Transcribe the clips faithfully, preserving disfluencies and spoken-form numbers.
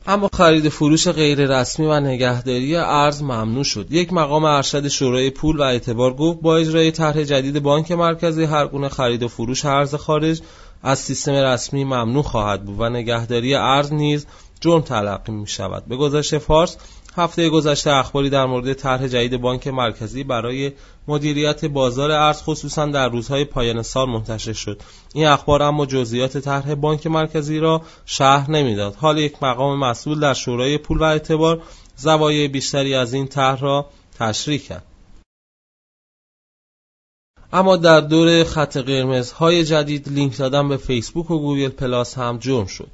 اما خرید فروش غیر رسمی و نگهداری ارز ممنوع شد. یک مقام ارشد شورای پول و اعتبار گفت با اجرای طرح جدید بانک مرکزی هر گونه خرید و فروش ارز خارج از سیستم رسمی ممنوع خواهد بود و نگهداری ارز نیز جرم تلقی می شود. به گزارش فارس، هفته گذشته اخباری در مورد طرح جدید بانک مرکزی برای مدیریت بازار ارز خصوصا در روزهای پایان سال منتشر شد. این اخبار اما جزئیات طرح بانک مرکزی را شرح نمیداد. حال یک مقام مسئول در شورای پول و اعتبار زوایای بیشتری از این طرح را تشریح کرد. اما در دور خط قرمزهای جدید لینک دادن به فیسبوک و گوگل پلاس هم جرم شد.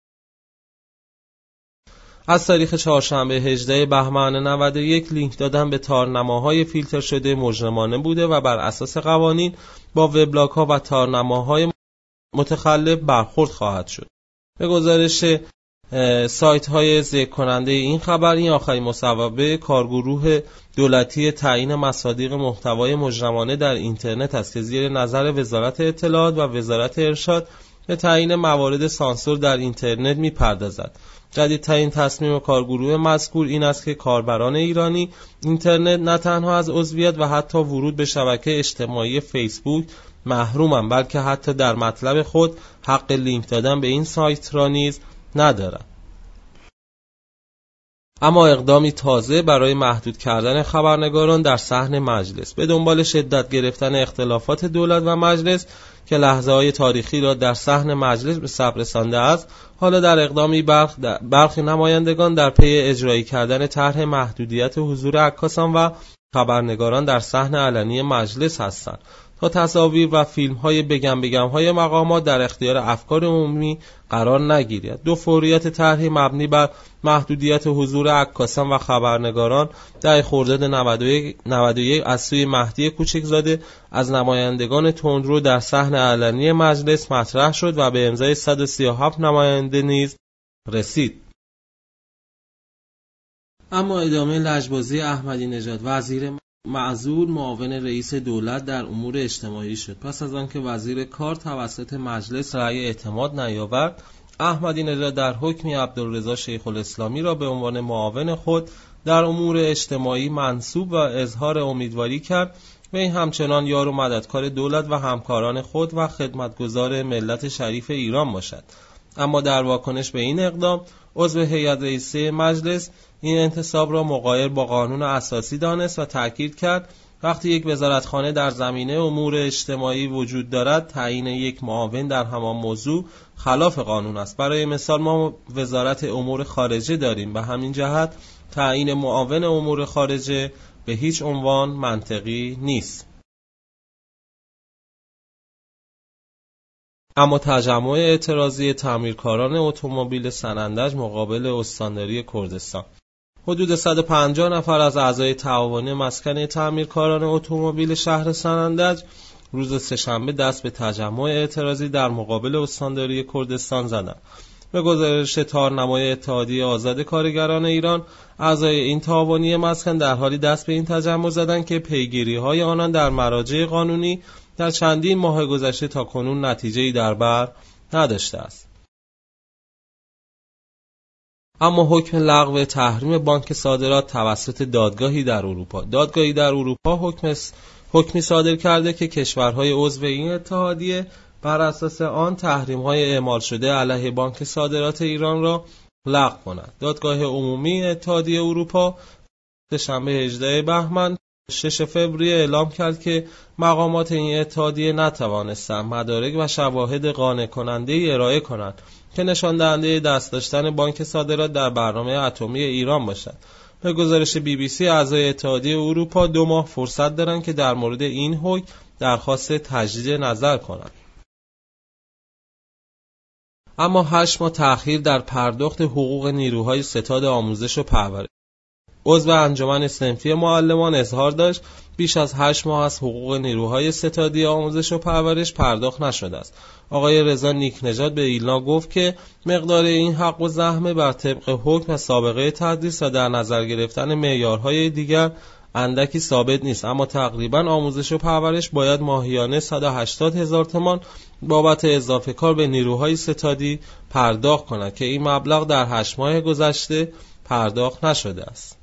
از تاریخ چهارشنبه هجدهم بهمن نود و یک لینک دادن به تارنماهای فیلتر شده مجرمانه بوده و بر اساس قوانین با وبلاگ ها و تارنماهای متخلف برخورد خواهد شد. به گزارش سایت های ذکر کننده این خبر، این آخرین مصوبه کارگروه دولتی تعیین مصادیق محتوای مجرمانه در اینترنت است که زیر نظر وزارت اطلاعات و وزارت ارشاد به تعیین موارد سانسور در اینترنت می‌پردازد. جدیدترین تصمیم کارگروه مذکور این است که کاربران ایرانی اینترنت نه تنها از عضویت و حتی ورود به شبکه اجتماعی فیسبوک محرومند، بلکه حتی در مطلب خود حق لینک دادن به این سایت را نیز ندارند. اما اقدامی تازه برای محدود کردن خبرنگاران در صحن مجلس. به دنبال شدت گرفتن اختلافات دولت و مجلس که لحظه‌های تاریخی را در صحن مجلس به سر رسانده است، حالا در اقدامی برخ برخی نمایندگان در پی اجرایی کردن طرح محدودیت حضور عکاسان و خبرنگاران در صحن علنی مجلس هستند تا تصاویر و فیلم‌های بگم بگم‌های مقامات در اختیار افکار عمومی قرار نگیرد. دو فوریت طرحی مبنی بر محدودیت حضور عکاسان و خبرنگاران در خرداد نود و یک از سوی مهدی کوچکزاده از نمایندگان تندرو در صحن علنی مجلس مطرح شد و به امضای صد و سی و هفت نماینده نیز رسید. اما ادامه لجبازی احمدی نژاد، وزیر معزول معاون رئیس دولت در امور اجتماعی شد. پس از آنکه وزیر کار توسط مجلس رأی اعتماد نیاورد، احمدی نژاد در حکمی عبدالرضا شیخ الاسلامی را به عنوان معاون خود در امور اجتماعی منصوب و اظهار امیدواری کرد و این همچنان یار و مددکار دولت و همکاران خود و خدمتگزار ملت شریف ایران باشد. اما در واکنش به این اقدام، عضو هیئت رئیسه مجلس این انتصاب را مغایر با قانون اساسی دانست و تاکید کرد وقتی یک وزارتخانه در زمینه امور اجتماعی وجود دارد، تعیین یک معاون در همان موضوع خلاف قانون است. برای مثال ما وزارت امور خارجه داریم، به همین جهت تعیین معاون امور خارجه به هیچ عنوان منطقی نیست. اما تجمع اعتراضی تعمیرکاران اتومبیل سنندج مقابل استانداری کردستان. حدود صد و پنجاه نفر از اعضای تعاون مسکن تعمیرکاران اتومبیل شهر سنندج روز سه‌شنبه دست به تجمع اعتراضی در مقابل استانداری کردستان زدند. به گزارش تارنمای اتحادیه آزاد کارگران ایران، اعضای این تعاونی مسکن در حالی دست به این تجمع زدند که پیگیری‌های آنان در مراجع قانونی در چندین ماه گذشته تا کنون نتیجه‌ای در بر نداشته است. اما حکم لغو تحریم بانک صادرات توسط دادگاهی در اروپا. دادگاهی در اروپا حکم حکمی صادر کرده که کشورهای عضو این اتحادیه بر اساس آن تحریم‌های اعمال شده علیه بانک صادرات ایران را لغو کنند. دادگاه عمومی اتحادیه اروپا شنبه هجدهم بهمن شش فوریه اعلام کرد که مقامات این اتحادیه نتوانستند مدارک و شواهد قانع کننده ارائه کنند که نشان دهنده دست داشتن بانک صادرات در برنامه اتمی ایران باشد. به گزارش بی بی سی، اعضای اتحادیه اروپا دو ماه فرصت دارند که در مورد این حکم درخواست تجدید نظر کنند. اما هشت ماه تأخیر در پرداخت حقوق نیروهای ستاد آموزش و پرورش. عضو انجمن صنفی معلمان اظهار داشت بیش از هشت ماه از حقوق نیروهای ستادی آموزش و پرورش پرداخت نشده است. آقای رضا نیکنژاد به ایلنا گفت که مقدار این حق و زحمه بر طبق حکم و سابقه تدریس و در نظر گرفتن معیارهای دیگر اندکی ثابت نیست، اما تقریبا آموزش و پرورش باید ماهیانه صد و هشتاد هزار تومان بابت اضافه کار به نیروهای ستادی پرداخت کند که این مبلغ در هشت ماه گذشته پرداخت نشده است.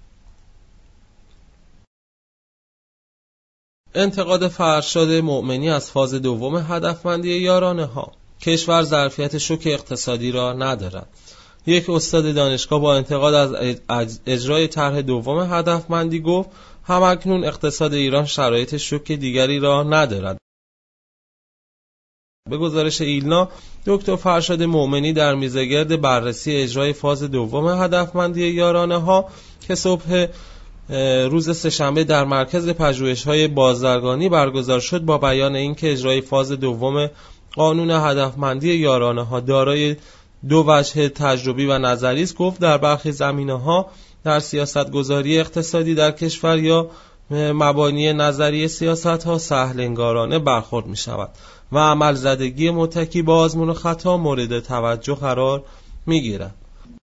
انتقاد فرشاد مؤمنی از فاز دوم هدفمندی یارانه ها. کشور ظرفیت شوک اقتصادی را ندارد. یک استاد دانشگاه با انتقاد از اجرای طرح دوم هدفمندی گفت همکنون اقتصاد ایران شرایط شوک دیگری را ندارد. به گزارش ایلنا، دکتر فرشاد مؤمنی در میزگرد بررسی اجرای فاز دوم هدفمندی یارانه ها که صبح روز سه‌شنبه در مرکز پژوهش‌های بازرگانی برگزار شد با بیان اینکه اجرای فاز دوم قانون هدفمندی یارانه ها دارای دو وجه تجربی و نظری است، گفت در برخی زمینه‌ها در سیاست‌گذاری اقتصادی در کشور یا مبانی نظری سیاست‌ها سهل‌انگارانه برخورد می‌شود و عمل زدگی متکی با آزمون و خطا مورد توجه قرار می‌گیرد.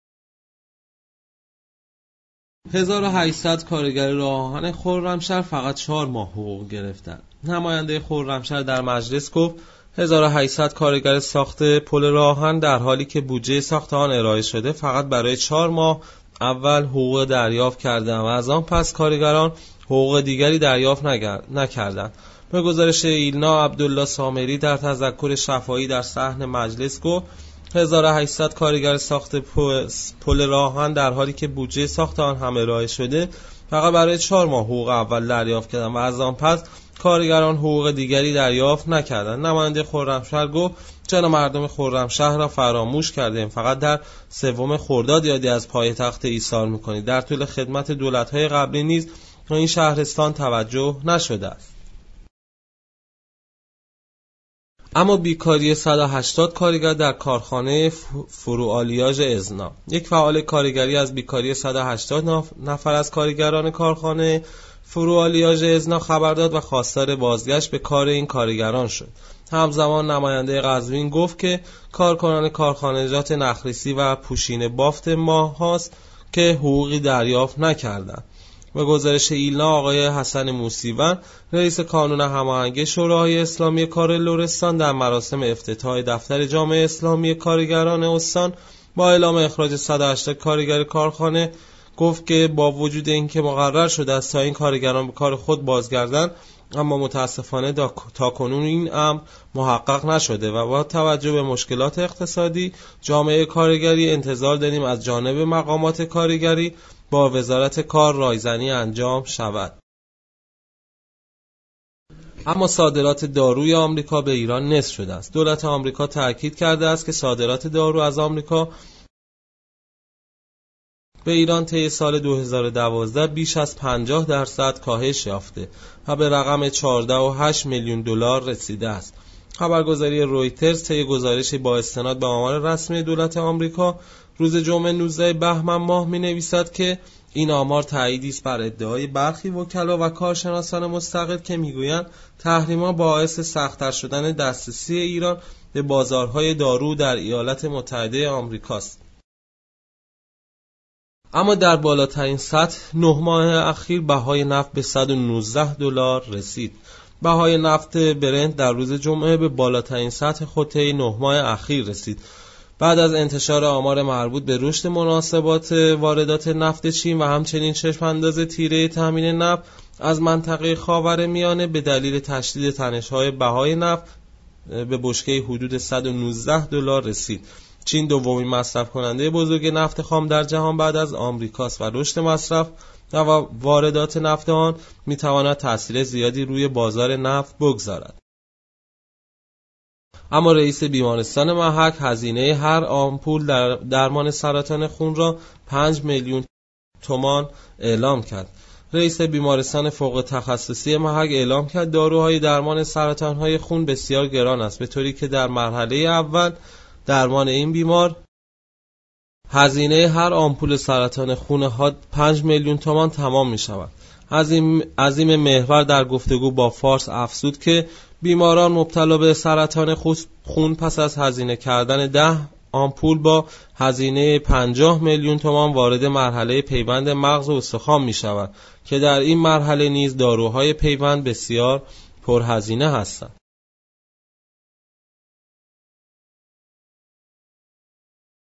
هزار و هشتصد کارگر راه آهن خرمشهر فقط چهار ماه حقوق گرفتند. نماینده خرمشهر در مجلس گفت هزار و هشتصد کارگر ساخت پل راه آهن در حالی که بودجه ساخت آن ارائه شده فقط برای چهار ماه اول حقوق دریافت کردند و از آن پس کارگران حقوق دیگری دریافت نکردند. به گزارش ایلنا، عبدالله سامری در تذکر شفاهی در صحن مجلس گفت هزار و هشتصد کارگر ساخت پل راه آهن در حالی که بودجه ساخت آن هم ارائه شده فقط برای چهار ماه حقوق اول دریافت کردند و از آن پس کارگران حقوق دیگری دریافت نکردند. نماینده خرمشهر گفت چرا مردم خرمشهر را فراموش کردیم؟ فقط در سوم خرداد یادی از پایتخت ایثار می‌کنید. در طول خدمت دولت‌های قبلی نیز این شهرستان توجه نشده است. اما بیکاری صد و هشتاد کارگر در کارخانه فروآلیاژ ازنا. یک فعال کارگری از بیکاری صد و هشتاد نفر از کارگران کارخانه فروآلیاژ ازنا خبر داد و خواستار بازگشت به کار این کارگران شد. همزمان نماینده قزوین گفت که کارکنان کارخانجات نخریسی و پوشین بافت ماه هاست که حقوقی دریافت نکردند. به گزارش ایلنا، آقای حسن موسیوند، رئیس کانون هماهنگی شورای اسلامی کار لرستان، در مراسم افتتاح دفتر جامعه اسلامی کارگران استان با اعلام اخراج صد و هشتاد کارگر کارخانه گفت که با وجود اینکه مقرر شده است تا این کارگران به کار خود بازگردند، اما متاسفانه تا کنون این امر محقق نشده و با توجه به مشکلات اقتصادی جامعه کارگری انتظار داریم از جانب مقامات کارگری با وزارت کار رایزنی انجام شود. اما صادرات داروی آمریکا به ایران نصف شده است. دولت آمریکا تاکید کرده است که صادرات دارو از آمریکا به ایران طی سال دو هزار و دوازده بیش از پنجاه درصد کاهش یافته و به رقم چهارده و هشت میلیون دلار رسیده است. خبرگزاری رویترز طی گزارشی با استناد به آمار رسمی دولت آمریکا روز جمعه نوزده بهمن ماه می‌نویسد که این آمار تأییدی است بر ادعای برخی وکلا و کارشناسان مستقل که میگویند تحریم‌ها باعث سخت‌تر شدن دسترسی ایران به بازارهای دارو در ایالات متحده آمریکاست. اما در بالاترین سطح نه ماه اخیر بهای نفت به صد و نوزده دلار رسید. بهای نفت برنت در روز جمعه به بالاترین سطح خود طی نه ماه اخیر رسید. بعد از انتشار آمار مربوط به رشد مناسبات واردات نفت چین و همچنین چشم‌انداز تیره تامین نفت از منطقه خاورمیانه به دلیل تشدید تنش‌های بهای نفت به بشکه حدود صد و نوزده دلار رسید. چین دومین مصرف کننده بزرگ نفت خام در جهان بعد از آمریکاست و رشد مصرف و واردات نفت آن می‌تواند تأثیر زیادی روی بازار نفت بگذارد. اما رئیس بیمارستان محک هزینه هر آمپول در درمان سرطان خون را پنج میلیون تومان اعلام کرد. رئیس بیمارستان فوق تخصصی محک اعلام کرد داروهای درمان سرطان‌های خون بسیار گران است، به طوری که در مرحله اول درمان این بیمار هزینه هر آمپول سرطان خون حاد پنج میلیون تومان تمام می شود. عظیم عظیم محور در گفتگو با فارس افزود که بیماران مبتلا به سرطان خون پس از هزینه کردن ده آمپول با هزینه پنجاه میلیون تومان وارد مرحله پیوند مغز و استخوان می شود که در این مرحله نیز داروهای پیوند بسیار پرهزینه هستند.